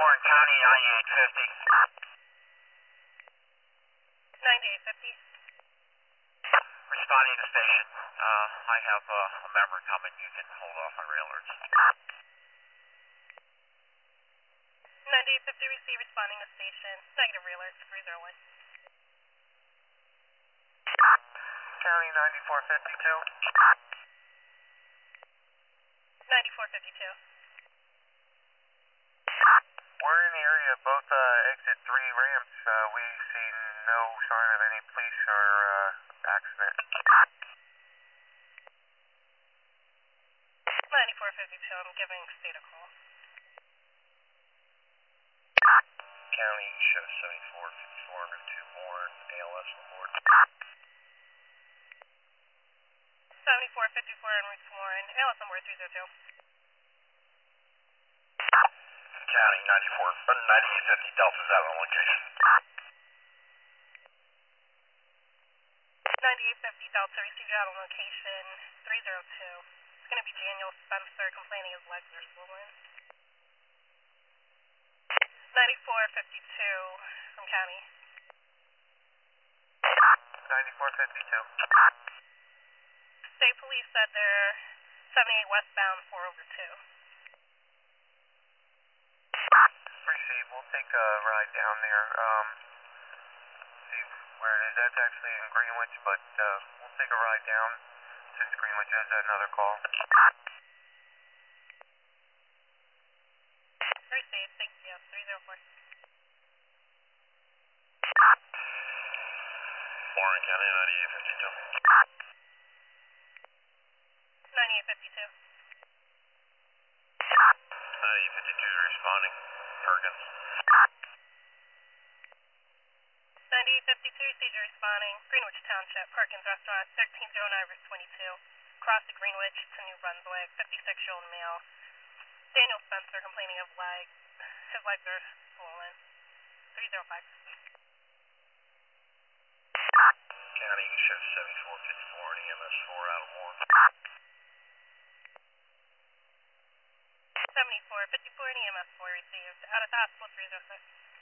Warren County, 9850. 9850. Responding to station. I have a member coming. You can hold off on rail alerts. 9850, receive, responding to station. Negative rail alerts, 301. County 9452. 9452. We're in the area of both exit 3 ramps. We see no sign of any police or accident. 9452, I'm giving state a call. County show 7454 route 2 Warren, ALS report. 7454 en route to Warren, ALS on board 302. County 9850 Delta's out on location. 9850 Delta, received out on location 302. It's going to be Daniel Spencer complaining his legs are swollen. 9452 from County. 9452. State Police said they're 78 westbound 4 over 2. Receive. We'll take a ride down there. See where it is. That's actually in Greenwich, but we'll take a ride down since Greenwich has another call. Receive, thank you. 304. Warren County 9852. 9852. 9852 responding. Perkins. 9852, seizure responding. Greenwich Township, Perkins Restaurant, 1309 Route 22. Across to Greenwich to New Brunswick, 56-year-old male. Daniel Spencer complaining of legs. His legs are swollen. 305. County show 7454 and EMS 4 out of Warren. 7454 and EMS 4 received. Out of the hospital 306.